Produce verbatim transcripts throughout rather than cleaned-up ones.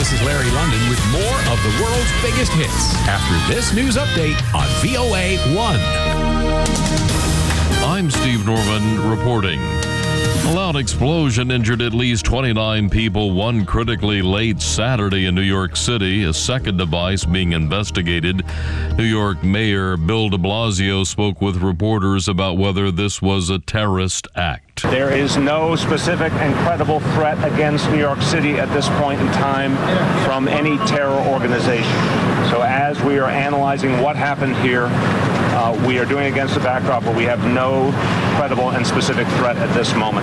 This is Larry London with more of the world's biggest hits after this news update on V O A one. I'm Steve Norman reporting. A loud explosion injured at least twenty-nine people, one critically late Saturday in New York City, a second device being investigated. New York Mayor Bill de Blasio spoke with reporters about whether this was a terrorist act. There is no specific and credible threat against New York City at this point in time from any terror organization. So as we are analyzing what happened here, uh, we are doing it against the backdrop where we have no credible and specific threat at this moment.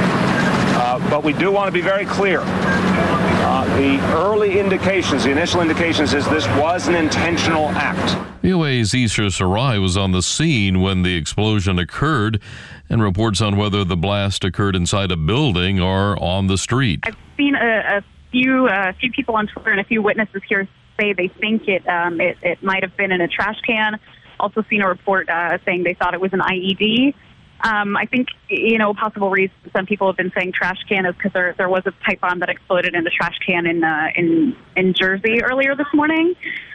Uh, but we do want to be very clear. Uh, the early indications, the initial indications is this was an intentional act. V O A's Isha Sarai was on the scene when the explosion occurred and reports on whether the blast occurred inside a building or on the street. I've seen a, a few a few people on Twitter and a few witnesses here say they think it um, it, it might have been in a trash can. Also seen a report uh, saying they thought it was an I E D. Um, I think, you know, a possible reason some people have been saying trash can is because there there was a pipe bomb that exploded in the trash can in uh, in in Jersey earlier this morning.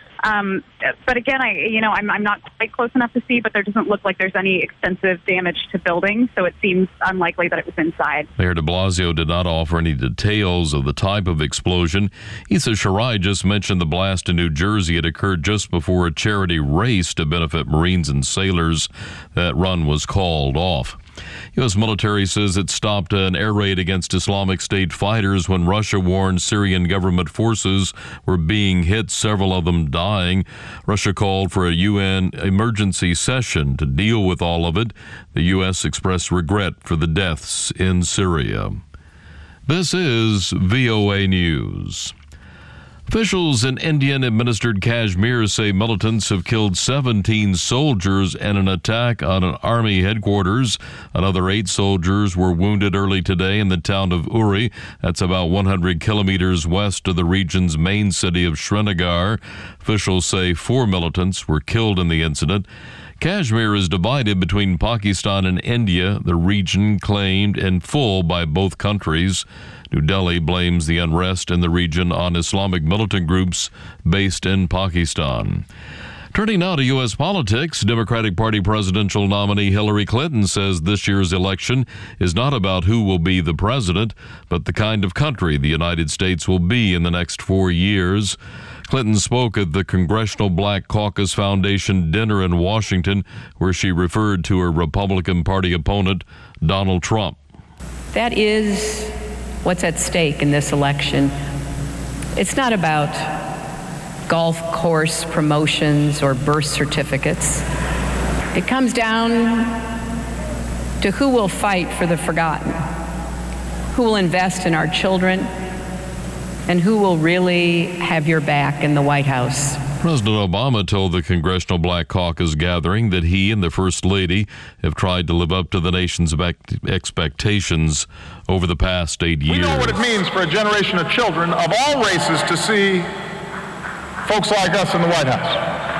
Um, but again, I you know I'm I'm not quite close enough to see, but there doesn't look like there's any extensive damage to buildings, so it seems unlikely that it was inside. Mayor de Blasio did not offer any details of the type of explosion. Issa Shirai just mentioned the blast in New Jersey. It occurred just before a charity race to benefit Marines and sailors. That run was called off. U S military says it stopped an air raid against Islamic State fighters when Russia warned Syrian government forces were being hit, several of them dying. Russia called for a U N emergency session to deal with all of it. The U S expressed regret for the deaths in Syria. This is V O A News. Officials in Indian-administered Kashmir say militants have killed seventeen soldiers in an attack on an army headquarters. Another eight soldiers were wounded early today in the town of Uri. That's about one hundred kilometers west of the region's main city of Srinagar. Officials say four militants were killed in the incident. Kashmir is divided between Pakistan and India, the region claimed in full by both countries. New Delhi blames the unrest in the region on Islamic militant groups based in Pakistan. Turning now to U S politics, Democratic Party presidential nominee Hillary Clinton says this year's election is not about who will be the president, but the kind of country the United States will be in the next four years. Clinton spoke at the Congressional Black Caucus Foundation dinner in Washington, where she referred to her Republican Party opponent, Donald Trump. That is what's at stake in this election. It's not about golf course promotions or birth certificates. It comes down to who will fight for the forgotten, who will invest in our children, and who will really have your back in the White House. President Obama told the Congressional Black Caucus gathering that he and the First Lady have tried to live up to the nation's expectations over the past eight years. We know what it means for a generation of children of all races to see folks like us in the White House.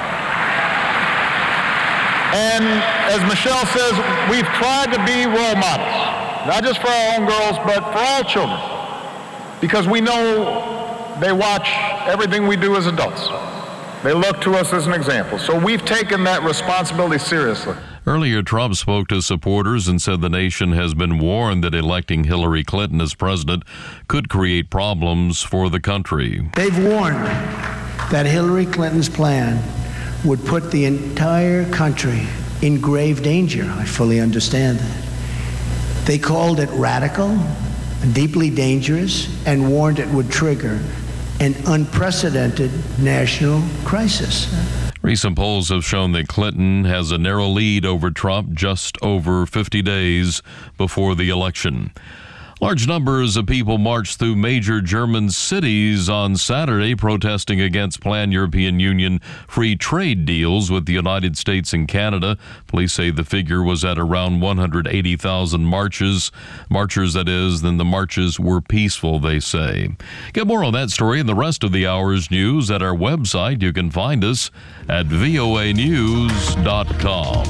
And as Michelle says, we've tried to be role models, not just for our own girls, but for all children, because we know they watch everything we do as adults. They look to us as an example. So we've taken that responsibility seriously. Earlier, Trump spoke to supporters and said the nation has been warned that electing Hillary Clinton as president could create problems for the country. They've warned that Hillary Clinton's plan would put the entire country in grave danger. I fully understand that. They called it radical, deeply dangerous, and warned it would trigger an unprecedented national crisis. Recent polls have shown that Clinton has a narrow lead over Trump just over fifty days before the election. Large numbers of people marched through major German cities on Saturday protesting against planned European Union free trade deals with the United States and Canada. Police say the figure was at around one hundred eighty thousand marches. Marchers, that is, then the marches were peaceful, they say. Get more on that story and the rest of the hour's news at our website. You can find us at V O A news dot com.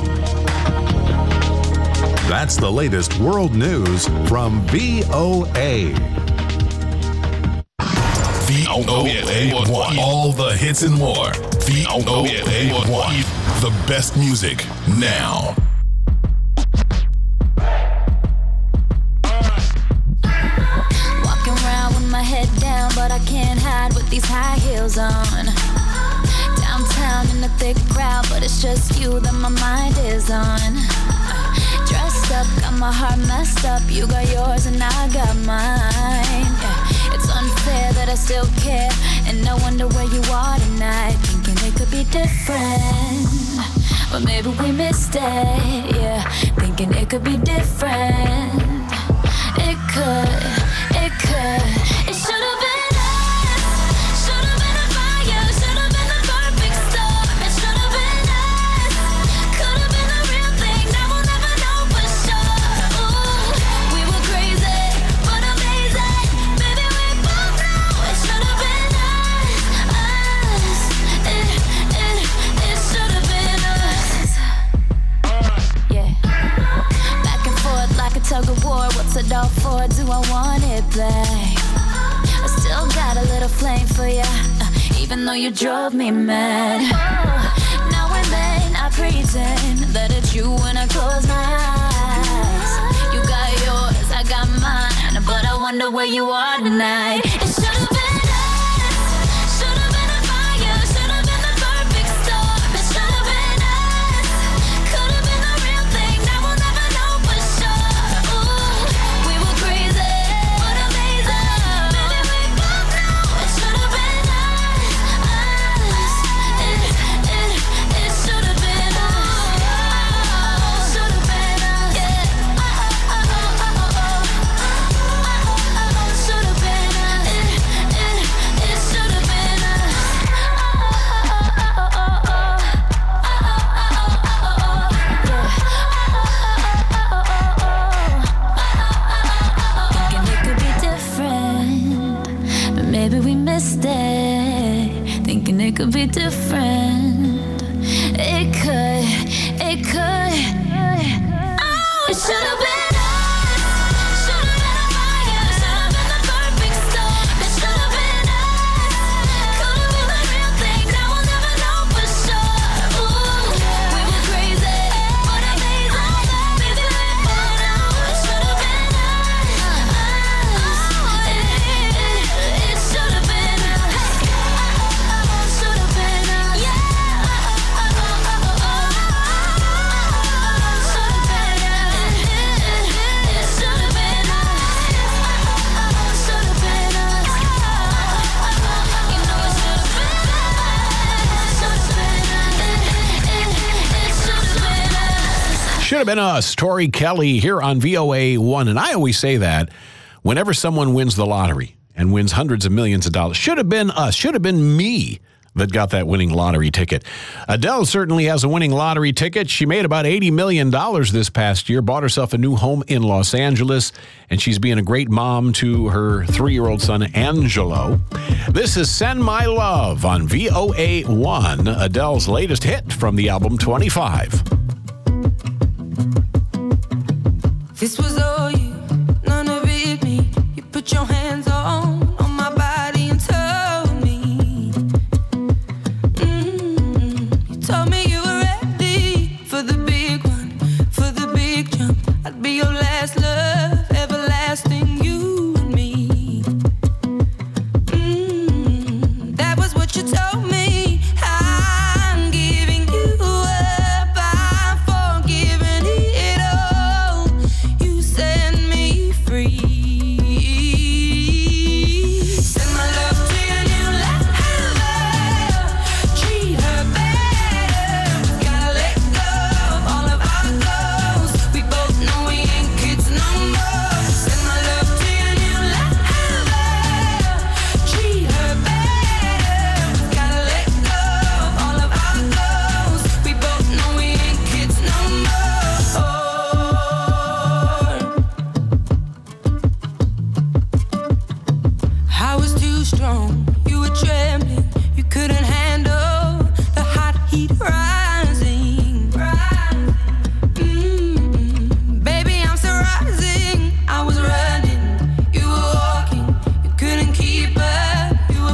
That's the latest world news from V O A. V O A one. All the hits and more. V O A one. The best music now. Walking around with my head down, but I can't hide with these high heels on. Downtown in the thick crowd, but it's just you that my mind is on. Dressed up, got my heart messed up. You got yours and I got mine. Yeah. It's unfair that I still care, and I wonder where you are tonight. Thinking it could be different, but maybe we missed it. Yeah, thinking it could be different. It could, it could. It should have been. Tug of war, what's it all for? Do I want it back? I still got a little flame for ya, uh, even though you drove me mad. Oh, now and then I pretend that it's you when I close my eyes. You got yours, I got mine, but I wonder where you are tonight. It should have been. It could be different. It could, it could. Oh, it should have been. Should have been us, Tori Kelly, here on V O A one. And I always say that whenever someone wins the lottery and wins hundreds of millions of dollars, should have been us, should have been me that got that winning lottery ticket. Adele certainly has a winning lottery ticket. She made about eighty million dollars this past year, bought herself a new home in Los Angeles, and she's being a great mom to her three-year-old son, Angelo. This is Send My Love on V O A one, Adele's latest hit from the album twenty-five. This was all you, none of it me. You put your hands on, on my body and told me. Mm-hmm. You told me you were ready for the big one, for the big jump. I'd be your last love, everlasting, you and me. Mm-hmm. That was what you told me. I'm giving you up, I'm forgiving it all. You set me free. Send my love to your new lover. Treat her better. Gotta let go of all of our goals. We both know we ain't kids no more. Send my love to your new lover. Treat her better. Gotta let go of all of our goals. We both know we ain't kids no more. I was too strong, you were trembling, you couldn't handle the hot heat rising. Mm, baby, I'm still rising. I was running, you were walking, you couldn't keep up, you were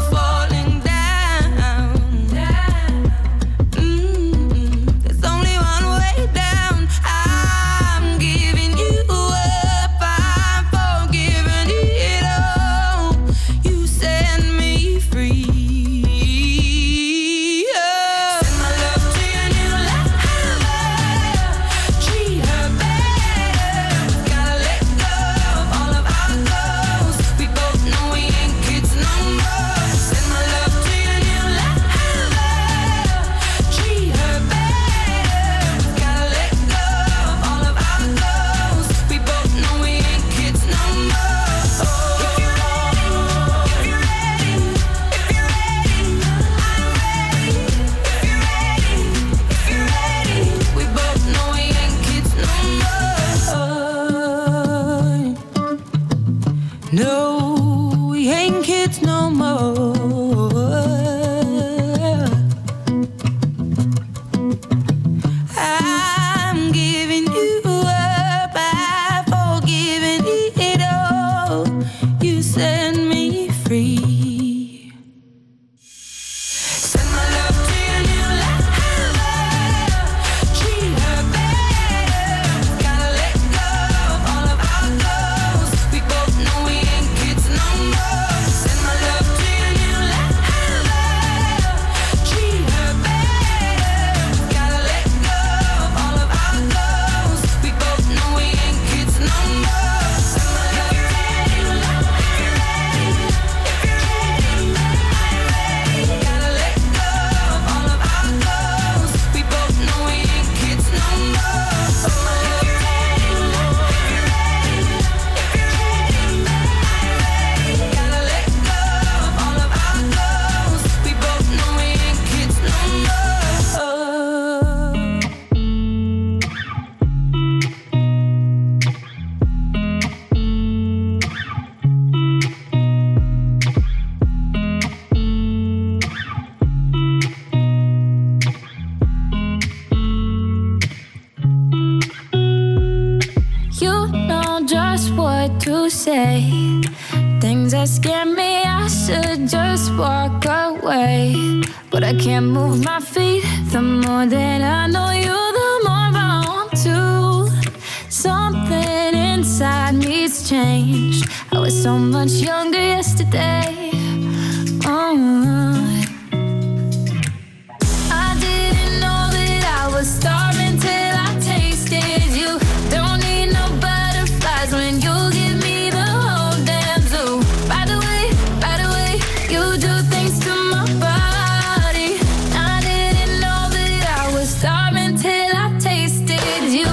I'm giving you up, I've forgiven it all. You set me free. Send my love to your new lover. Treat her better. Gotta let go of all of our goals. We both know we ain't kids no more. Send my love to your new lover. Treat her better. Gotta let go of all of our goals. We both know we ain't kids no more. Send my love to your new lover. If you're ready, if you're ready, gotta let go of all of our goals. We both know we ain't kids no more. Send my love to your new lover. If you're ready, if you're ready, gotta let go of all of our goals. We both know we ain't kids no more. You know just what to say. Things that scare me, I should just walk away. But I can't move my feet. The more that I know you, the more I want to. Something inside me's changed. I was so much younger yesterday. Oh. I didn't know that I was starving till I tasted you. Don't need no butterflies when you give me the whole damn zoo. By the way, by the way, you do things to my body. I didn't know that I was starving till I tasted you.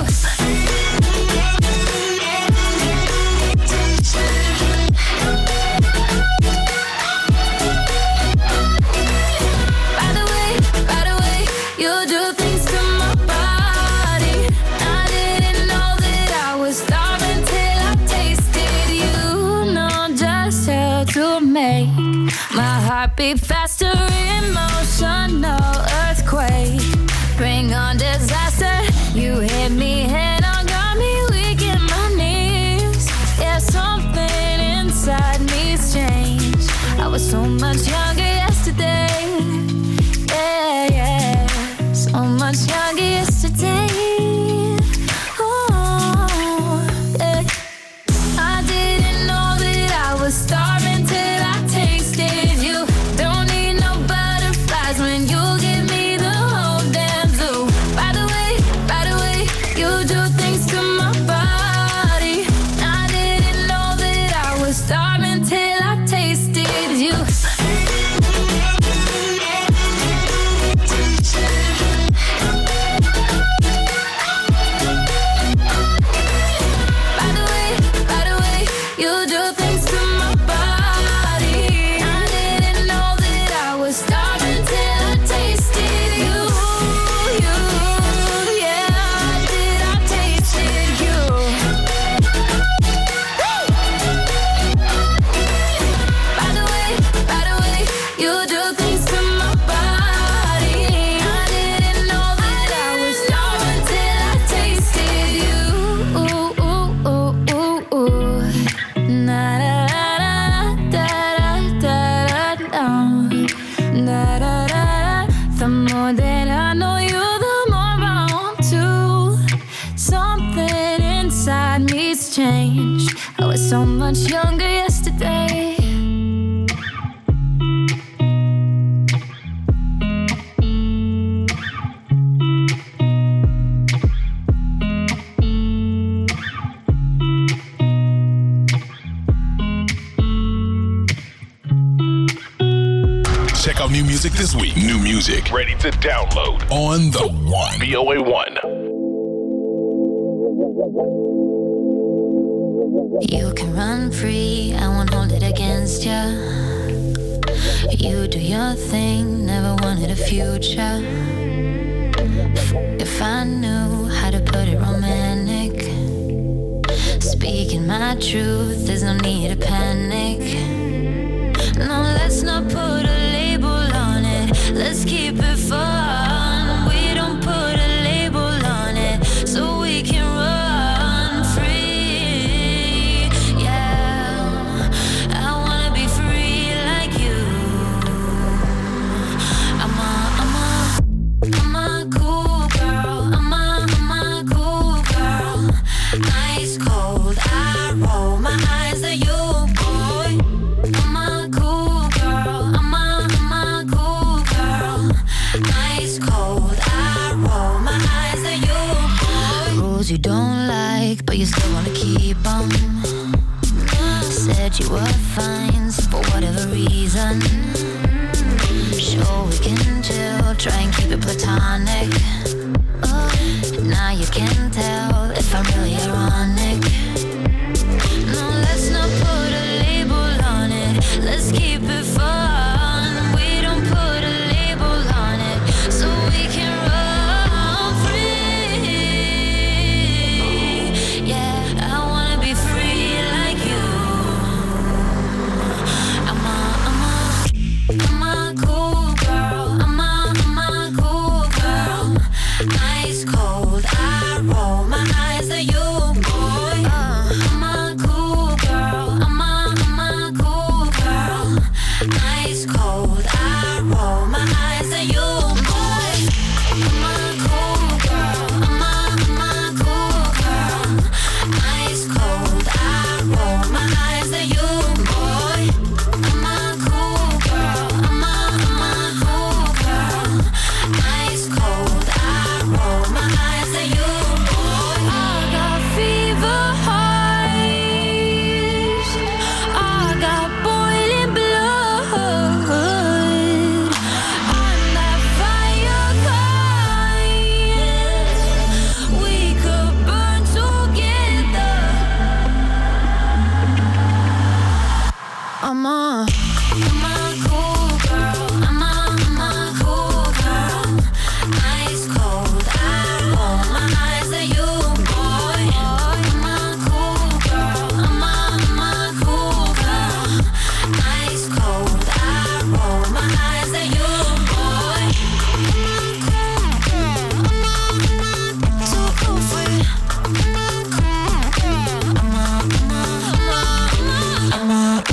By the way, by the way, you do things to my body. I didn't know that I was starving till I tasted you. Know just how to make my heart beat faster, emotional earthquake. Bring on disaster. You hit me head on, got me weak in my knees. Yeah, something inside me's changed. I was so much younger yesterday. Yeah, yeah, so much younger yesterday. Oh, yeah. I didn't know that I was starving till I tasted you. Don't need no butterflies when you give me the whole damn zoo. By the way, by the way, you do things to my body. I didn't know that I was starving till I tasted you. By the way, by the way, you do things to my body. I didn't know that I was starving till I tasted you. You, yeah, did I tasted you? By the way, by the way, you do things to my body. I didn't know that I was starving till I tasted you. Ooh, ooh, ooh, ooh, ooh. Na da da da da da da. Da da da da. The more that I know you, the more I want to. Something inside me's changed. I was so much younger yesterday. Check out new music this week. New music Ready to download. on the one. V O A one. You can run free, I won't hold it against ya. You do your thing, never wanted a future. If I knew how to put it romantic, speaking my truth, there's no need to panic. No, let's not fun. Sure, we can chill, try and keep it platonic. Oh, now you can tell if I'm really ironic. No, let's not put a label on it. Let's keep it fun. We don't put a label on it, so we can run free. Yeah, I wanna be free like you. I'm a, I'm a, I'm a cool girl. I'm a, I'm a cool girl. Ice cold, I roll my eyes at you, boy. Uh, I'm a cool girl. I'm a, I'm a cool girl. Ice cold, I roll my eyes at you, boy. I'm a cool girl. I'm a, I'm a cool girl. Ice cold, I roll my eyes at you, boy. I'm a cool girl. I'm a, I'm a cool girl. Ice cold, I roll my eyes at you, boy. I got fever hearts. I got boiling blood. I'm that fire kind. We could burn together. I'm a, I'm a cool girl. I'm a, I'm a cool girl. Ice cold, I roll my eyes at you, boy. I'm a cool girl. I'm a, I'm a cool girl. Ice cold, I roll my eyes at you, boy. I'm too cool for you. I'm a, I'm a, I'm a, I'm a.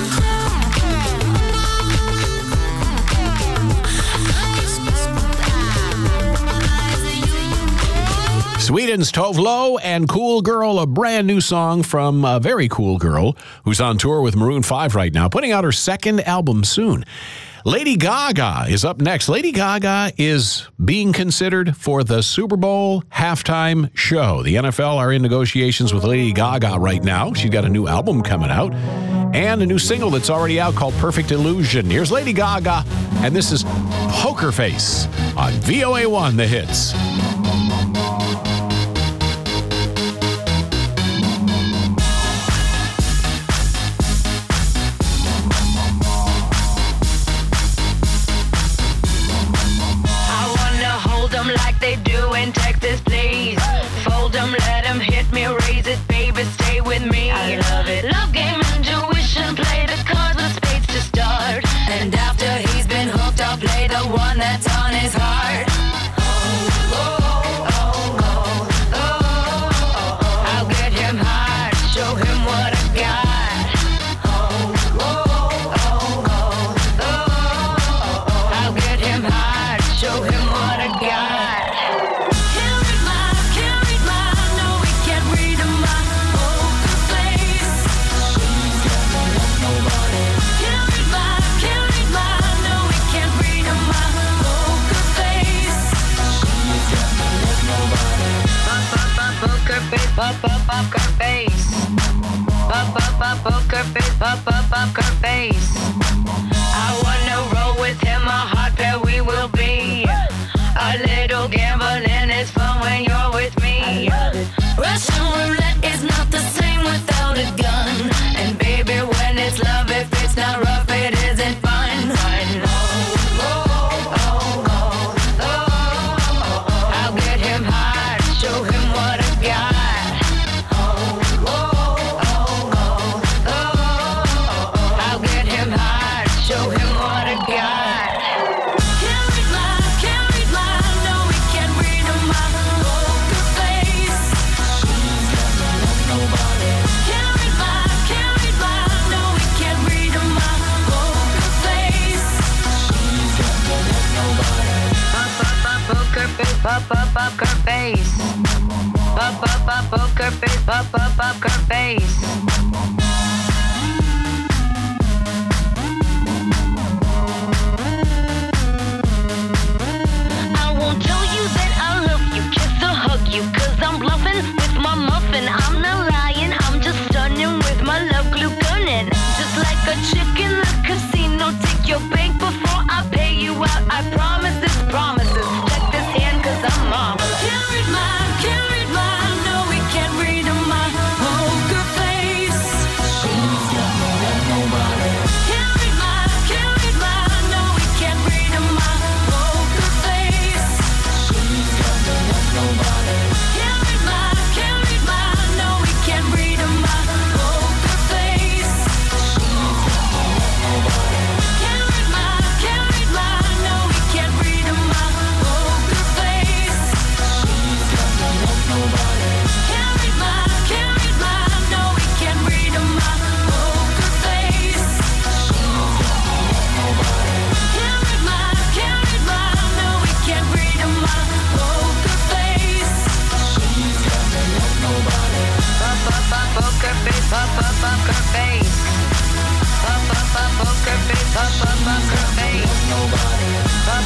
Sweden's Tove Lo and Cool Girl, a brand new song from a very cool girl who's on tour with Maroon five right now, putting out her second album soon. Lady Gaga is up next. Lady Gaga is being considered for the Super Bowl halftime show. The N F L are in negotiations with Lady Gaga right now. She's got a new album coming out and a new single that's already out called Perfect Illusion. Here's Lady Gaga, and this is Poker Face on V O A one, The Hits. Like they do in Texas, please. Fold them, let them hit me, raise it, baby, stay with me. I love it. Love game, intuition, play the cards with spades to start. And after he's been hooked, I'll play the one that's on his heart. Oh, oh, oh, oh, oh, oh, oh. I'll get him hard, show him what I got. Oh, oh, oh, oh, oh, oh, oh. I'll get him hard, show him what I got. Pop up up her face. Pop up up poker face. Pop up up her face. I wanna roll with him, a hot pair we will be. A little gambling is fun when you're with me. Russian roulette is not the same without a gun. And baby, when it's love, if it's not rough, it isn't fun. Fun. Oh, oh, oh, oh, oh, oh, oh. I'll get him hard, show him what I got. Show him what I got. Can't read my, can't read my, no, we can't read my poker face. She's got no love, nobody. Can't read my, can't read my, no, we can't read my poker face. She's got no love, nobody. Pop up up poker face, pop up up her face. Pop up up poker face, pop up up her face. You, cause I'm bluffing with my muffin. I'm not lying, I'm just stunning with my love glue gunning. Just like a chick in the casino, take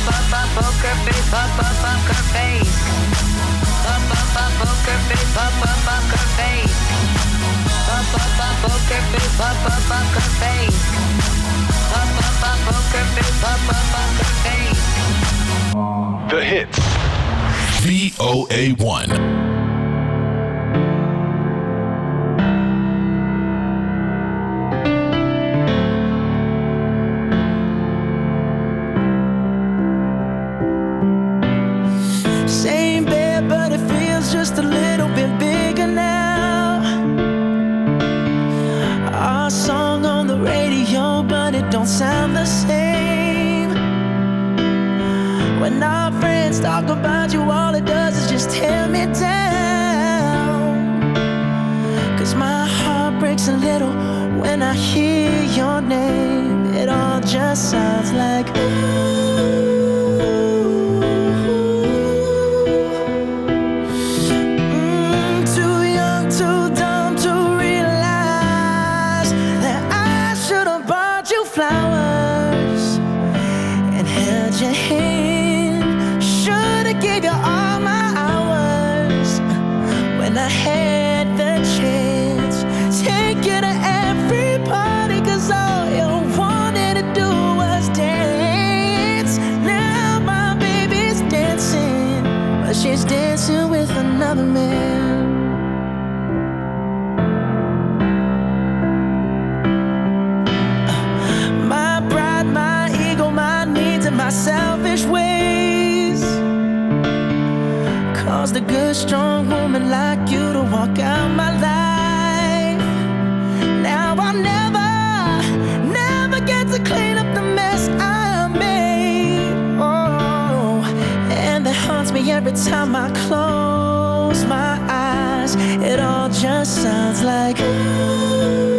up, up, poker face, up, up, poker face. Up, up, up, poker face, up, up, poker face. Up, up, up, poker face, up, up, poker face. Up, up, up, poker face, up, up, poker face. The hits. V O A one. Just a little bit bigger now. Our song on the radio, but it don't sound the same. When our friends talk about you, all it does is just tear me down. Cause my heart breaks a little when I hear your name. It all just sounds like ooh. Flowers and held your hand. Should've gave you all my hours when I had the chance. Take you to every party, cause all you wanted to do was dance. Now my baby's dancing, but she's dancing with another man. My selfish ways caused a good, strong woman like you to walk out my life. Now I'll never, never get to clean up the mess I made. Oh, and that haunts me every time I close my eyes. It all just sounds like ooh.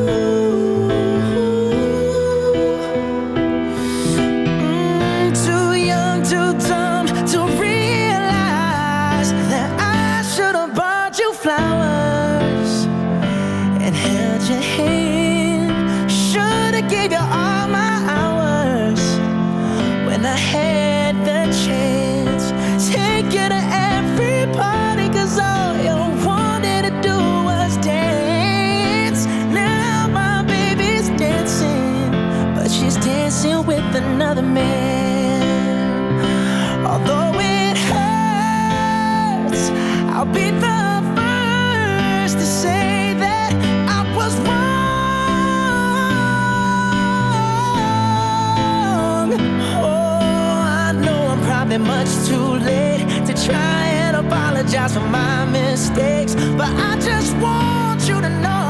Flowers and held your hand. Should've gave you all my hours when I had the chance. Take you to every party, cause all you wanted to do was dance. Now my baby's dancing, but she's dancing with another man. Although it hurts, I'll be the to say that I was wrong. Oh, I know I'm probably much too late to try and apologize for my mistakes, but I just want you to know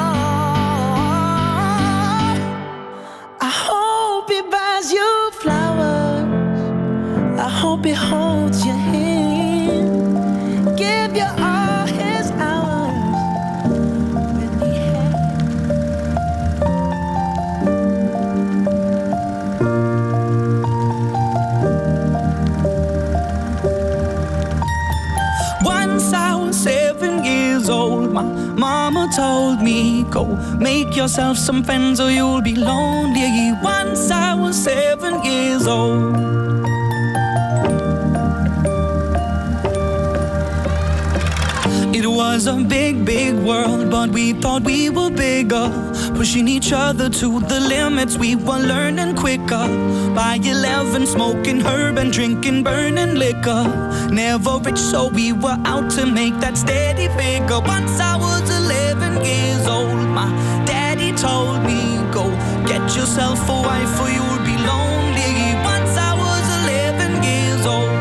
I hope he buys you flowers. I hope he holds your hand, give you all his hours. My mama told me, go make yourself some friends or you'll be lonely. Once I was seven years old. It was a big, big world, but we thought we were bigger, pushing each other to the limits. We were learning quicker. By eleven, smoking herb and drinking burning liquor. Never rich, so we were out to make that steady figure. Once I was eleven years old, my daddy told me, go get yourself a wife or you'll be lonely. Once I was eleven years old.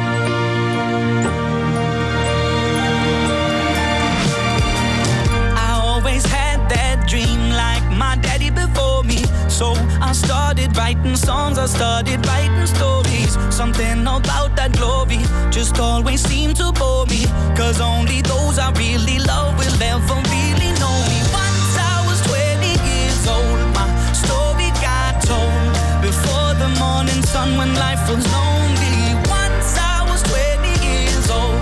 Dream like my daddy before me. So I started writing songs, I started writing stories. Something about that glory just always seemed to bore me. Cause only those I really love will ever really know me. Once I was twenty years old, my story got told. Before the morning sun when life was lonely. Once I was twenty years old.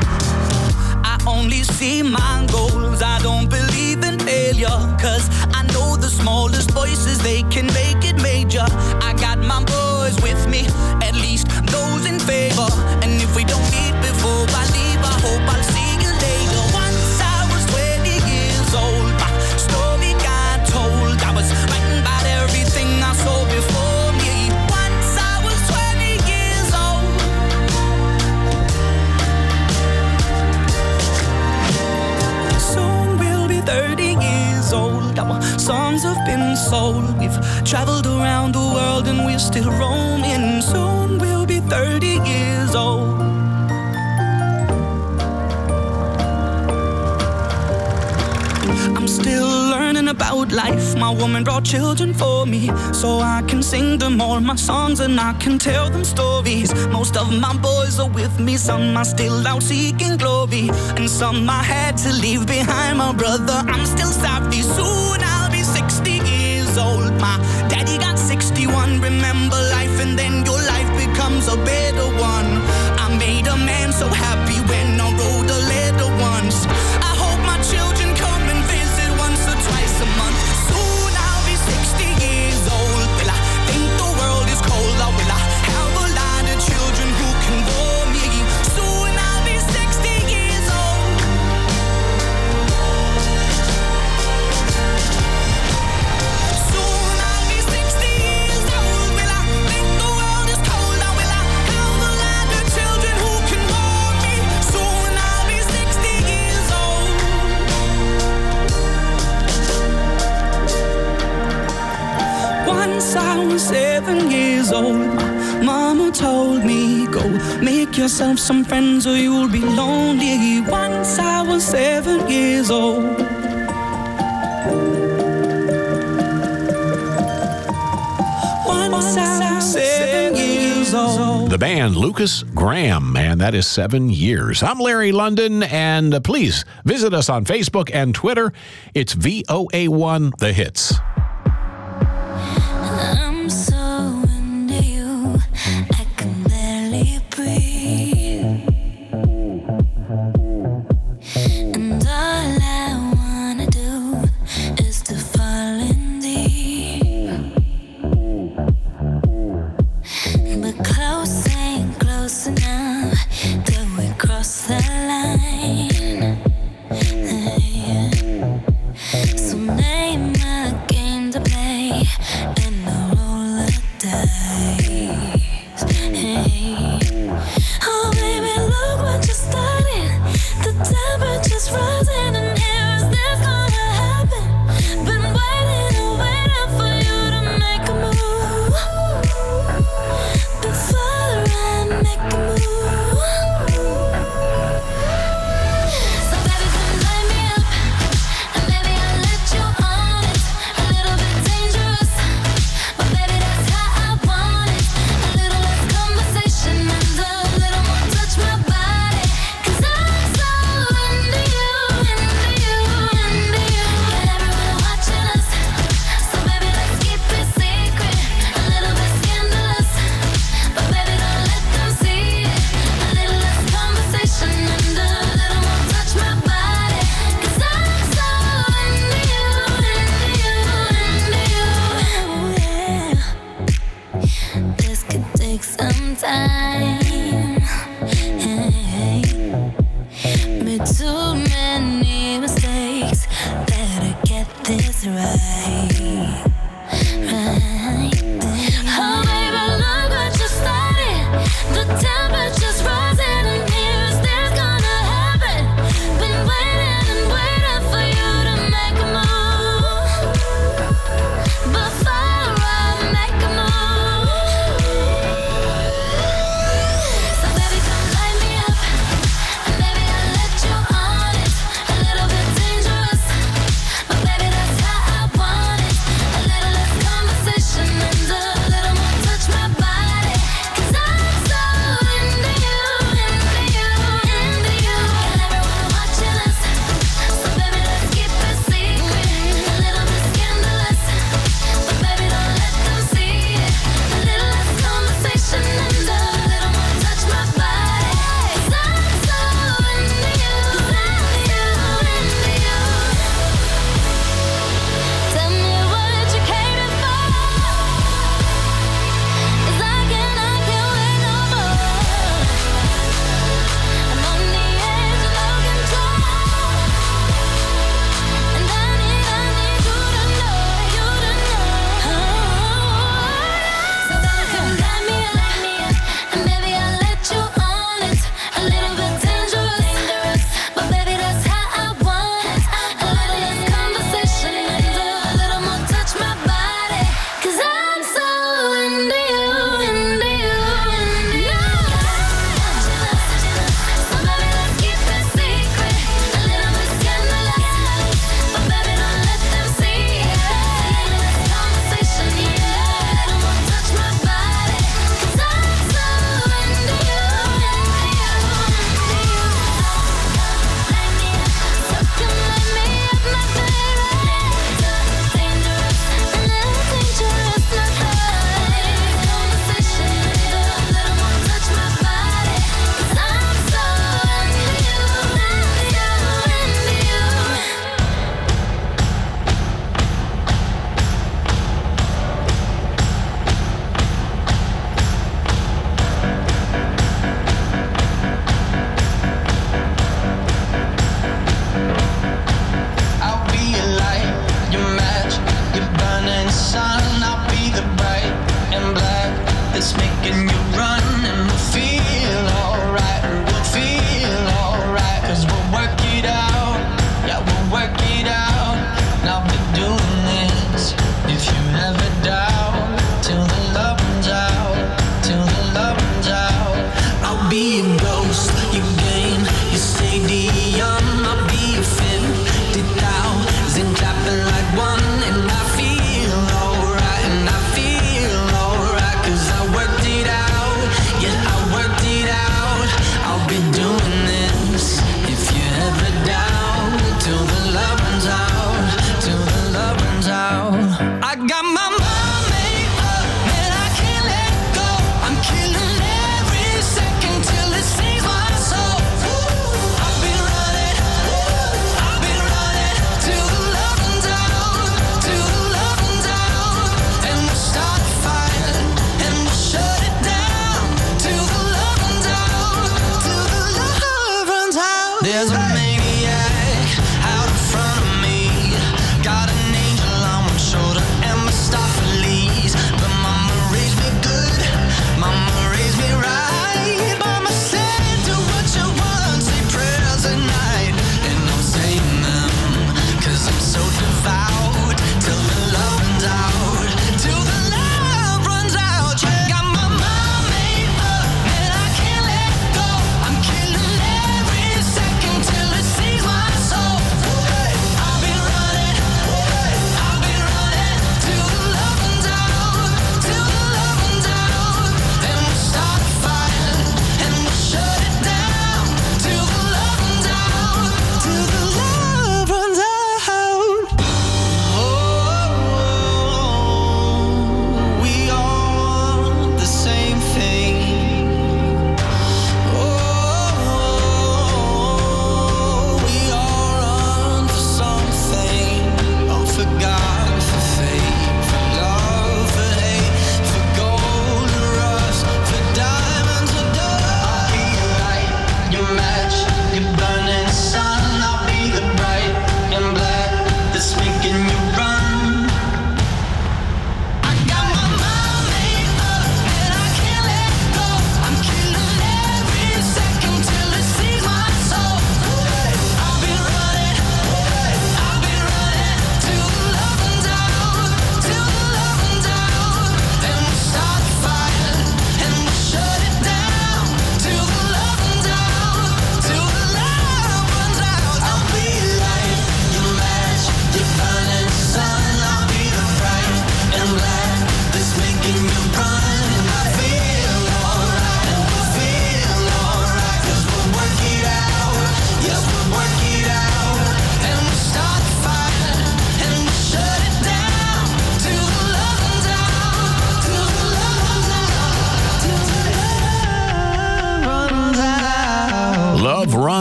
Only see my goals, I don't believe in failure. Cause I know the smallest voices, they can make it major. I got my boys with me, at least those in favor. And if we don't meet before I leave, I hope I'll see you later. Once I was twenty years old, my story got told. I was writing about everything I saw before me. Once I was twenty years old. Soon we'll be thirty years old. Our songs have been sold. We've traveled around the world and we're still roaming. Soon we'll be thirty years old. I'm still learning about life. My woman brought children for me, so I can sing them all my songs and I can tell them stories. Most of my boys are with me, some are still out seeking glory, and some I had to leave behind. My brother, I'm still sorry. Soon I'll be sixty years old. My daddy got sixty-one. Remember life and then your life becomes a better one. I made a man so happy when I wrote a letter once. I hope my children come and visit once or twice a month. Soon I'll be sixty years old. Will I think the world is cold, or will I have a lot of children who can bore me? Soon I'll be sixty years old. Soon I'll be sixty years old. Will I think the world is cold, or will I have a lot of children who can bore me? Soon I'll be sixty years old. Once I was seven years old, my mama told me, go make yourself some friends or you'll be lonely. Once I was seven years old. Once I was seven years old. The band Lucas Graham, and that is seven years. I'm Larry London, and uh, please visit us on Facebook and Twitter. It's V O A one The Hits. I'm so into you, I can barely breathe. And all I wanna do is to fall in deep. But close ain't close enough till we cross the line. So name a game to play and a roll of dice. Hey. Oh baby, look what you started. The temperature's rising and here is this gonna happen. Been waiting and waiting for you to make a move. Before I make a move. So baby, come light me up. And maybe I'll let you on it. A little bit dangerous, but baby, that's how I want it. A little less conversation and a little more touch my body. 'Cause I'm so into you, into you, into you. And everyone watching us, so baby, let's keep it secret. A little bit scandalous, but baby, don't let them see it. A little less conversation and a little more touch my body. 'Cause I'm so into you, into you, into you. Yeah. This could take some time. Hey. Made too many mistakes. Better get this right. Right. Oh baby, look what you started. The temperature's rising and here's this gonna happen. Been waiting and waiting for you to make a move. Before I make a move. So baby, come light me up. And maybe I'll let you on it. A little bit dangerous, but baby, that's how I want it. A little less conversation.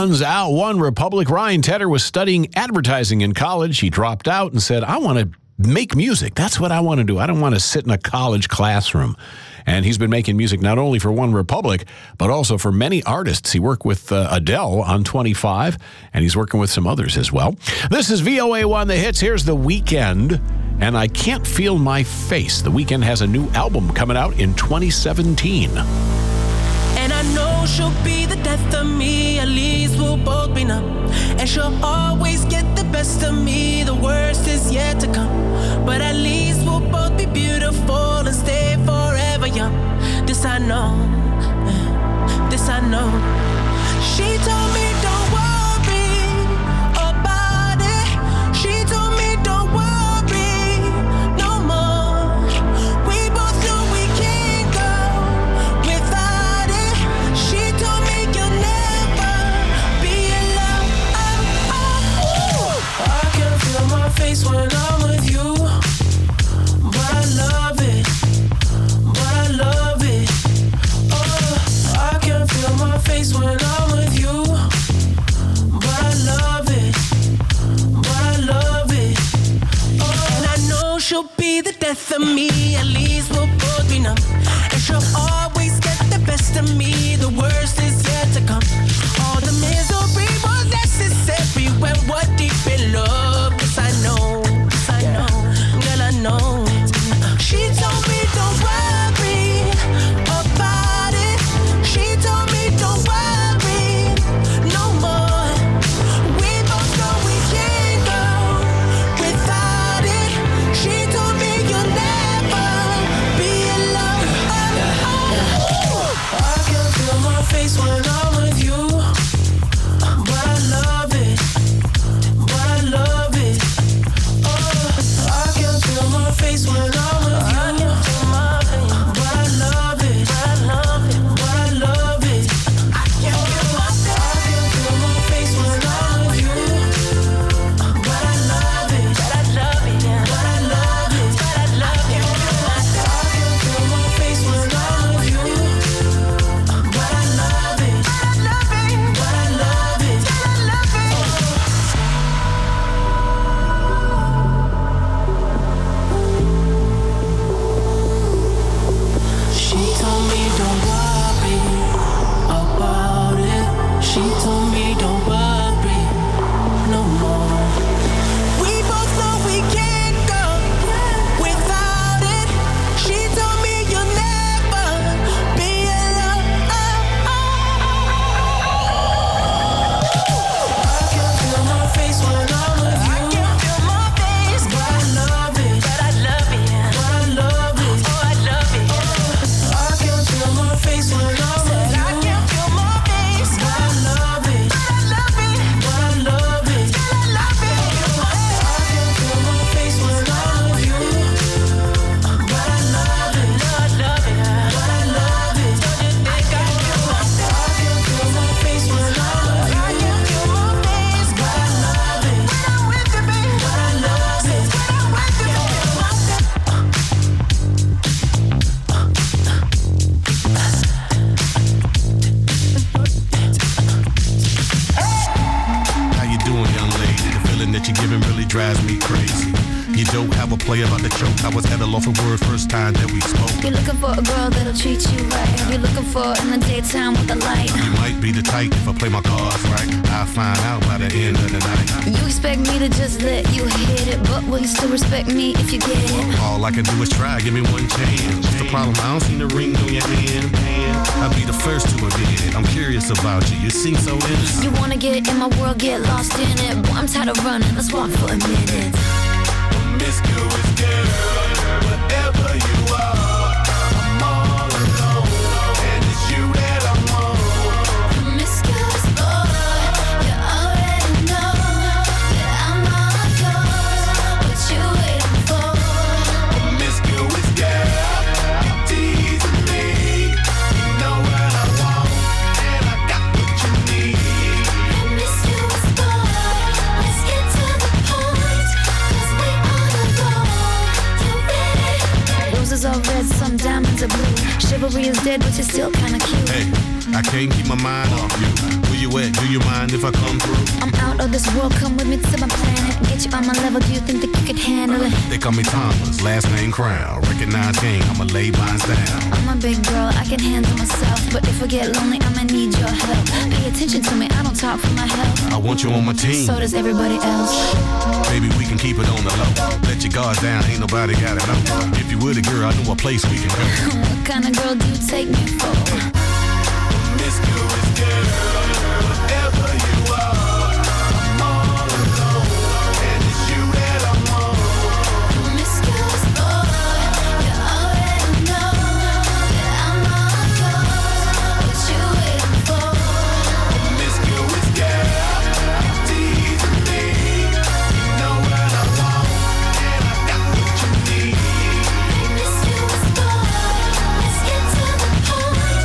guns out. One Republic, Ryan Tedder, was studying advertising in college. He dropped out and said, I want to make music. That's what I want to do. I don't want to sit in a college classroom. And he's been making music not only for One Republic, but also for many artists. He worked with uh, Adele on twenty-five, and he's working with some others as well. This is V O A one The Hits. Here's The Weeknd, and I Can't Feel My Face. The Weeknd has a new album coming out in twenty seventeen. And I know she'll be the death of me, at least we'll both be numb. And she'll always get the best of me, the worst is yet to come. But at least we'll both be beautiful and stay forever young. This I know, this I know. She told me don't worry about it. She told me don't worry no more. We both know we can't go without it. She told me you'll never be alone. I can feel my face when I'm with you, but I love it, but I love it. Oh, I can feel my face when I'm with you, but I love it, but I love it. Oh, and I know she'll be the death of me, at least we'll both be numb. And she'll always get the best of me, the worst is yet to come. All the misery was necessary when we're deep in love. Yes, I know, yes, I know, girl, I know. She told me don't worry about it. She told me don't worry no more. We both know we can't go without it. She told me you'll never be alone. I can feel my face when I'm with you, but I love it, but I love it. Oh, I can feel my face when I'm with you, but I love it, but I love it, but I love it. I can feel my face when I'm with you, but I love it, but I love it, but I love it, but I love it. I can feel my face when I'm with you, but I love it, but I love it, but I love it, but I love it. She told me don't worry about it. She told me don't worry no more. We both know we can't go without it. She told me you'll never be alone. I can feel my face when I'm with you. I can feel my face, but I love it, but I love it, but I love it. Oh, I love it. I can feel my face when I'm with you. I can feel my face, but I love it, but I love it, but I love it, but I love it. I can feel my face when I'm with you, but I love it, but I love it, but I love it. Don't you think I feel my face? I can feel my face when I'm with you. I can feel my face, but I love it when I'm with you, baby. But I love it when I'm with you. How you doing, young lady? The feeling that you're giving really drives me crazy. You don't have a play about the choke. I was at a loss of words first time that we spoke. You're looking for a girl that'll treat you right. You're looking for in the daytime with the light. You might be the type if I play my cards right. I'll find out by the end of the night. You expect me to just let you hit it, but will you still respect me if you get it? All I can do is try, give me one chance. What's the problem? I don't see the ring on your hand. I'll be the first to admit it. I'm curious about you. You seem so innocent. You wanna get in my world, get lost in it. Boy, I'm tired of running, let's walk for a minute. Promiscuous girl, whatever you are, I'm all alone, and it's you that I want. Promiscuous boy, you already know that I'm all yours. What you waiting for? Promiscuous girl, you teasing me. You know what I want, and I got what you need. Promiscuous boy, let's get to the point, 'cause we on the road. You ready? Roses are red, some diamonds are blue. Chivalry is dead, but you're still kinda cute. Hey, I can't keep my mind off you. Where you at? Do you mind if I come through? I'm out of this world, come with me to my planet. Get you on my level, do you think that you could handle it? They call me Thomas, last name Crown. Recognize game, I'ma lay mine down. I'm a big girl, I can handle myself. But if I get lonely, I'ma need your help. Pay attention to me, I don't talk for my health. I want you on my team. So does everybody else. Baby, we can keep it on the low. Let your guards down, ain't nobody got it know. If you were the girl, I know a place we can go. What kind of girl do you take me for? Promiscuous girl, whatever you are, I'm all alone, and it's you that I want. Promiscuous boy, you already know that I'm all yours. What you waiting for? Promiscuous girl, you're teasing me. You know what I want, and I got what you need. Promiscuous boy, let's get to the point.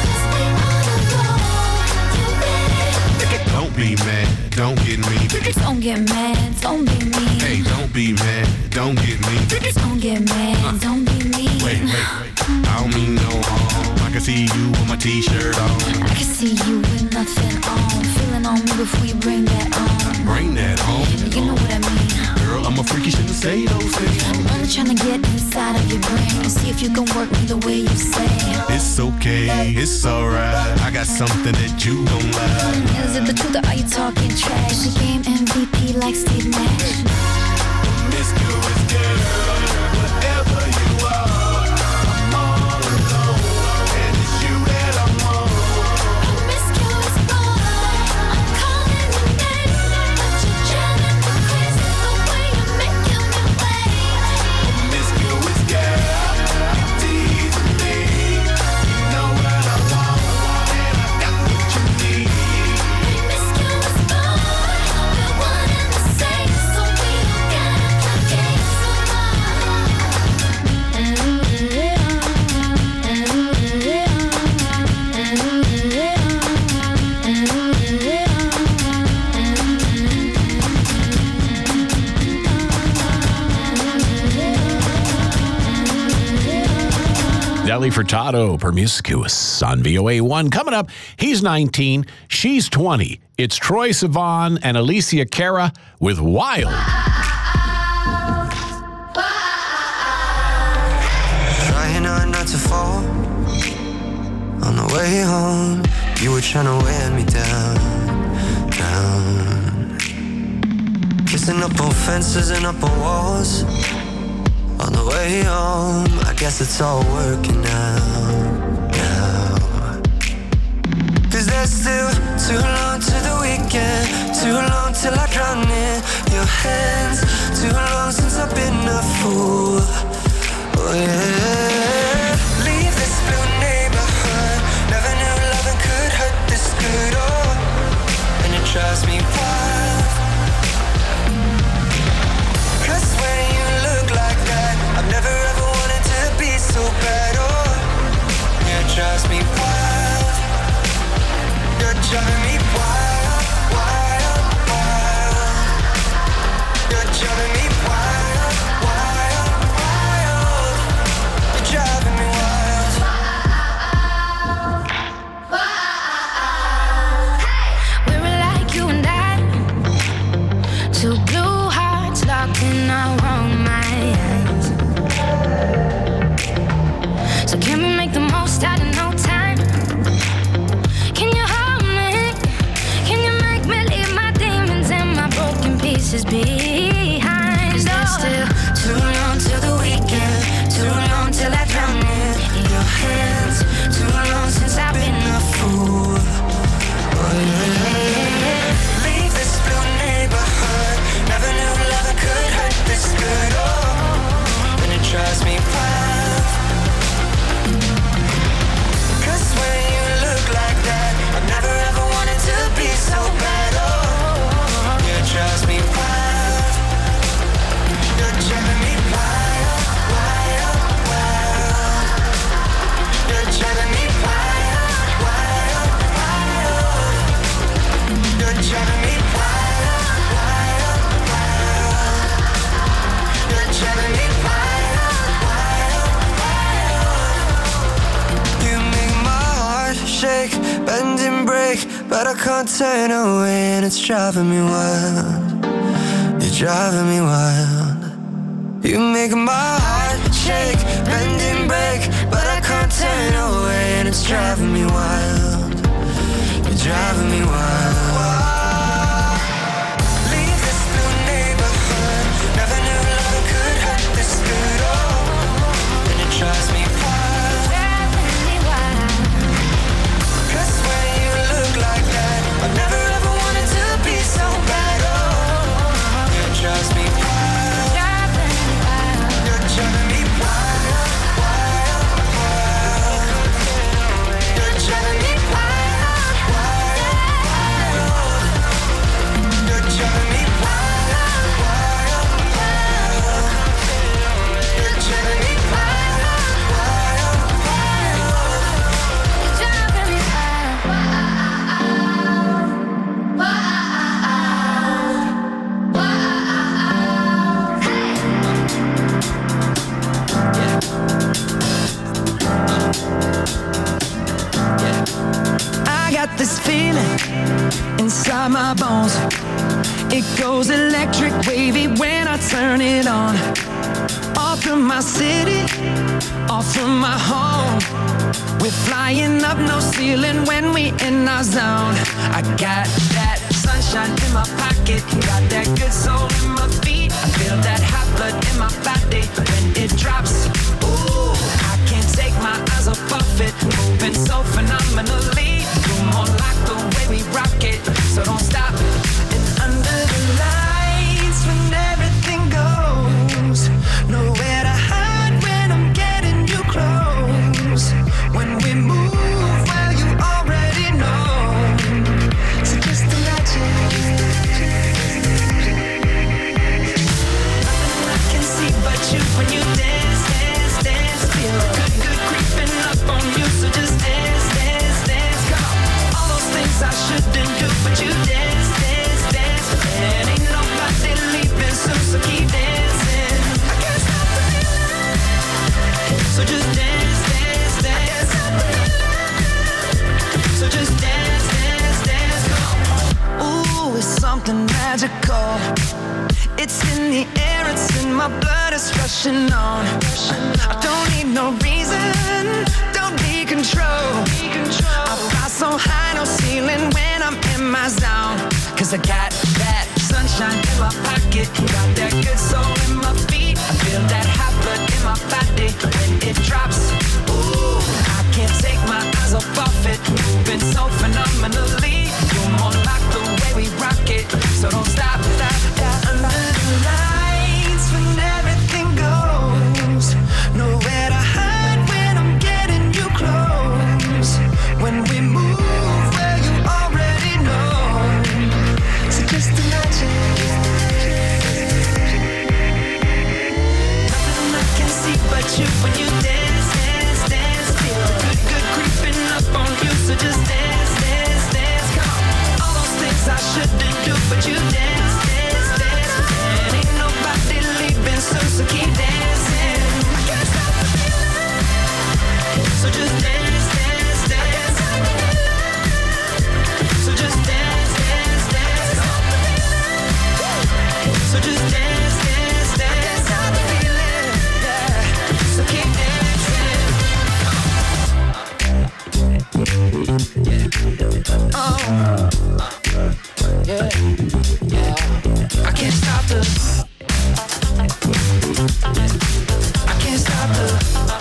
Don't be mad, don't get me. Don't get mad, don't be mean. Hey, don't be mad, don't get me. Don't get mad, don't be mean. Wait, wait, wait. I don't mean no harm. I can see you with my t-shirt on. I can see you with nothing on. Feeling on me before you bring that on. Bring that on. You know what I mean. Girl, I'm a freak, you shouldn't say those things. I'm only trying to get inside of your brain to see if you can work me the way you say. It's okay, it's alright. I got something that you don't like. Is it the truth or are you talking trash? The game M V P like Steve Nash. Promiscuous girl, whatever you are, I'm all alone, and it's you that I want. Promiscuous boy, I'm calling your name, but you're driving me crazy the way you're making me wait. Promiscuous girl, you're teasing me. You know what I want, and I got what you need. Promiscuous boy, we're one and the same, so we don't gotta play games so Nelly Furtado, Promiscuous on V O A one. Coming up, he's nineteen, she's twenty. It's Troye Sivan and Alicia Cara with Wild. Trying hard not to fall. On the way home, you were trying to wear me down, down. Kissing up on fences and up on walls. On the way home, I guess it's all working out now. Cause there's still too long to the weekend, too long till I drown in your hands, too long since I've been a fool. Oh yeah. Leave this blue neighborhood, never knew loving could hurt this good. Oh, and it drives me wild. Cause when you look like that, I've never ever wanted to be so bad. Oh, yeah, it drives me wild. You're driving me wild, wild, wild. You're driving me wild, wild. can't turn away and it's driving me wild. You're driving me wild. You make my heart shake, bend and break, but I can't turn away and it's driving me wild. You're driving me wild. Leave this new neighborhood, never knew love could hurt this good. Oh, and it drives me wild. Driving me wild. 'Cause when you look like that, I never ever wanted to be so bad. Oh, it drives me wild. This feeling inside my bones, it goes electric wavy when I turn it on. Off from my city, off from my home, we're flying up no ceiling when we in our zone. I got that sunshine in my pocket, got that good soul in my feet. I feel that hot blood in my body when it drops. Ooh, I can't take my eyes off of it, moving so phenomenally. More like the way we rock it, so don't stop. And under the lights when everything goes, nowhere to hide when I'm getting you close. When we move, well you already know. So just imagine. Nothing I can see but you when you dance, dance, dance. Feel good, good creeping up on you, so just dance, dance, dance. Come on. Things I shouldn't do, but you dance, dance, dance. And ain't nobody leaving soon, so keep dancing. I can't stop the feeling. So just dance, dance, dance. So just dance, dance, dance. Ooh, it's something magical. It's in the air, it's in my blood, it's rushing on. I don't need no reason, don't need control. I fly so high, no ceiling when I'm in my zone. 'Cause I got that sunshine in my pocket, got that good soul in my feet. I feel that hot blood in my body when it drops. Ooh, I can't take my eyes off of it, moving so phenomenally. You're more like the way we rock it, so don't stop, stop, stop. Under the lights when everything goes, nowhere to hide when I'm getting you close. When we move, well you already know. So just imagine. Nothing I can see but you when you dance, dance, dance. Feel good, good creeping up on you, so just dance, dance, dance. Come on. All those things I shouldn't do, but you dance, dance, dance. And ain't nobody leaving soon, so keep dancing. I can't stop the feeling. So just dance, dance, dance. So just dance, dance, dance. So just dance, dance, dance. I can't stop the feeling. Yeah. So keep dancing. Oh. Yeah. Yeah. I can't stop the. I can't stop the.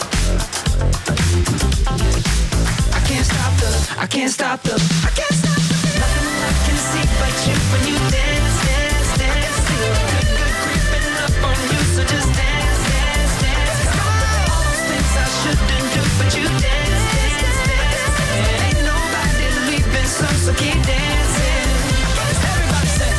I can't stop the. I can't stop the. I can't stop the. Nothing I can see but you when you dance, dance, dance. Feel good, good creeping up on you, so just dance, dance, dance. All those things I shouldn't do, but you dance, dance, dance. And ain't nobody leaving soon, so keep dancing. Everybody say.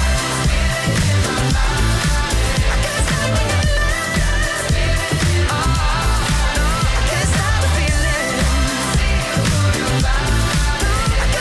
I can't stop the feeling. Oh, no, I can't stop the feeling. I can't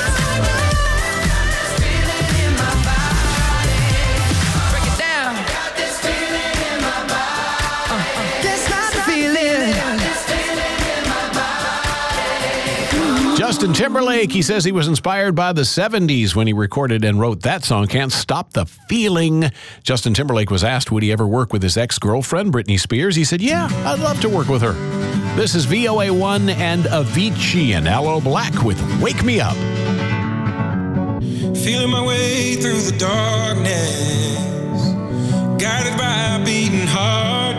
Justin Timberlake, he says he was inspired by the seventies when he recorded and wrote that song, Can't Stop the Feeling. Justin Timberlake was asked, would he ever work with his ex-girlfriend, Britney Spears? He said, yeah, I'd love to work with her. This is V O A one and Avicii and Aloe Black with Wake Me Up. Feeling my way through the darkness, guided by a beating heart.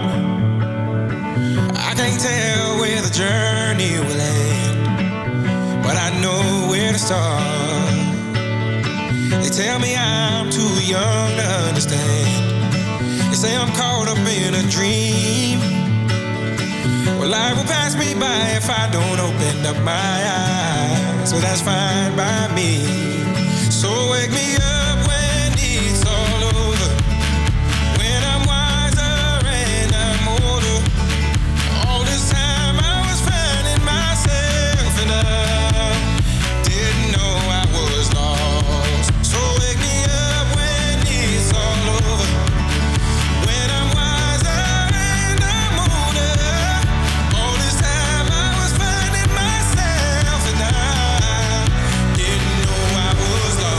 I can't tell where the journey will end, but I know where to start. They tell me I'm too young to understand. They say I'm caught up in a dream. Well, life will pass me by if I don't open up my eyes. So that's fine by me. So wake me up when it's all over, when I'm wiser and I'm older. All this time I was finding myself and I didn't know I was lost. So wake me up when it's all over, when I'm wiser and I'm older. All this time I was finding myself and I didn't know I was lost.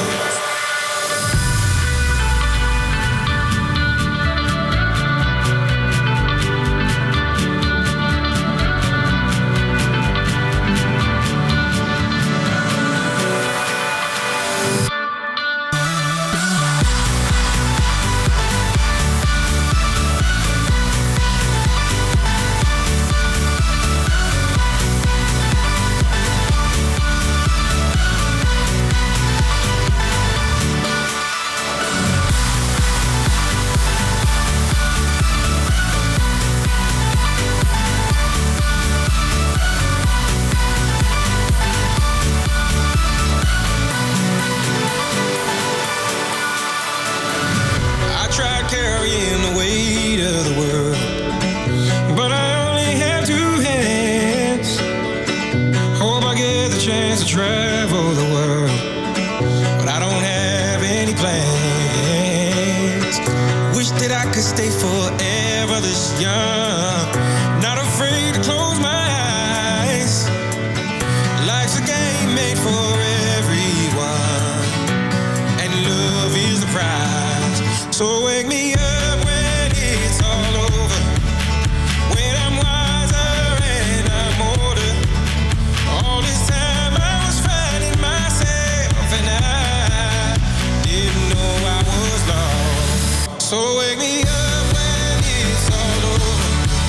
I tried carrying the weight of the world, but I only have two hands. Hope I get the chance to travel the world, but I don't have any plans. Wish that I could stay forever this young, not afraid to close my eyes. Life's a game made for everyone, and love is the prize. So wake me up when it's all over, when I'm wiser and I'm older. All this time I was finding myself and I didn't know I was lost. So wake me up when it's all over,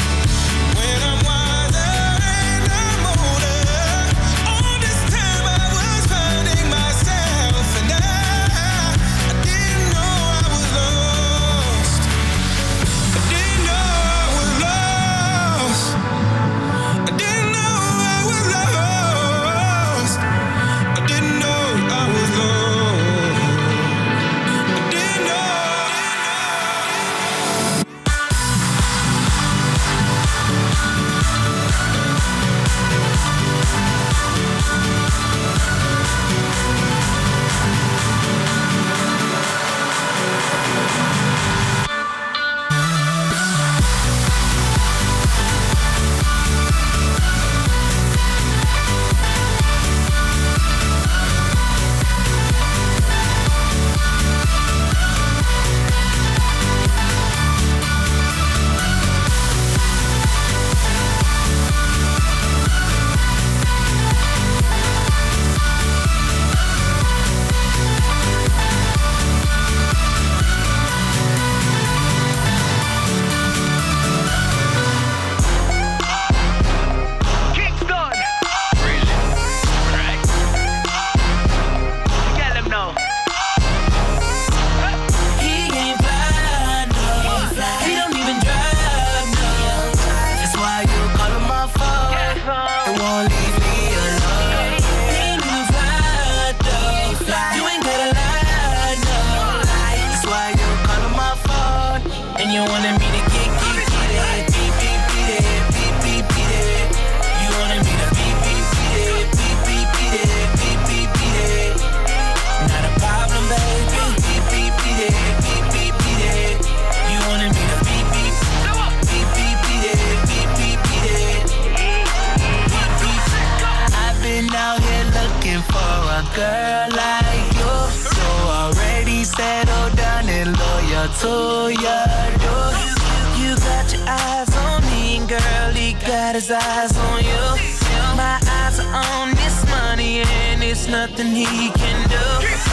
told ya, you, you got your eyes on me, and girl, he got his eyes on you. My eyes are on this money, and it's nothing he can do.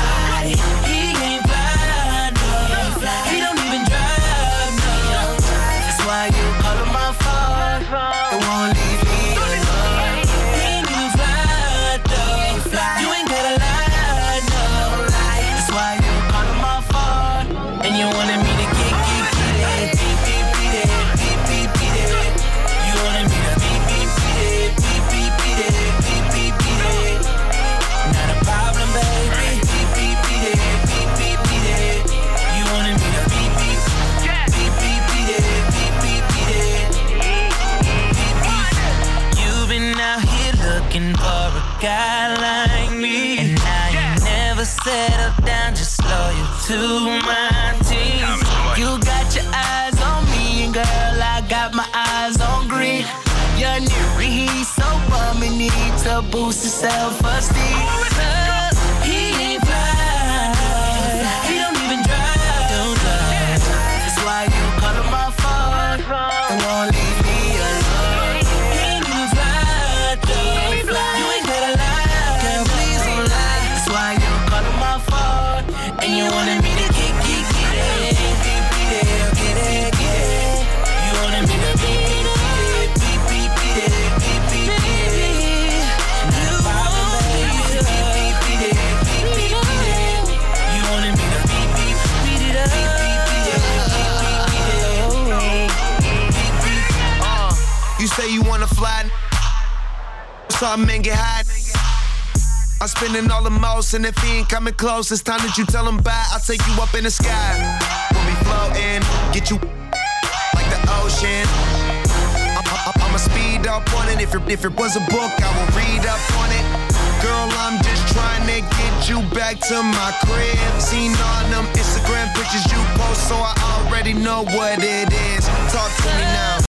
He ain't fly, no. He don't even drive, no. That's why you call him my phone. It won't leave me alone. He ain't even fly, though. You ain't gotta lie, no. That's why you call him my phone, and you wanted me to get, get, get it, beat, beat, beat it, beat, beat, beat it. You wanted me to beat, beat, beat it, beat, beat, beat it, beat, beat, beat it. Not a problem, baby. Beat, beat, beat it, beat, beat, beat it. You wanted me to beat, beat, beat, beat, beat it, beat, beat, beat it. Beat, beat. You've been out here looking for a guy like me, and now you never settle down, just loyal to my team. You got your eyes on me, and girl, I got my eyes on green. Your new he's so bummy, need to boost his self-esteem. He ain't fly, he don't even drive, don't drive. That's why you call him my phone, and won't leave me alone. He ain't even fly, though. You ain't gotta lie, girl, please don't lie. That's why you call him my phone, and you wanted me to get, get, get it, get, get it, get it, get it. You wanted me to beat, beat, beat, beat, beat it, beat, beat, beat it. Not a problem, baby. Beat, beat, beat it, beat, beat, beat it. You wanted me to beat, beat, beat it up, beat, beat, beat it, beat, beat, beat it. Beat, beat. Uh, you say you wanna fly, something and get hot. I'm spending all the most, and if he ain't coming close, it's time that you tell him bye. I'll take you up in the sky. We'll be floating, get you like the ocean. I'm, I'm, I'ma speed up on it. If it, if it was a book, I will read up on it. Girl, I'm just trying to get you back to my crib. Seen all them Instagram pictures you post, so I already know what it is. Talk to me now.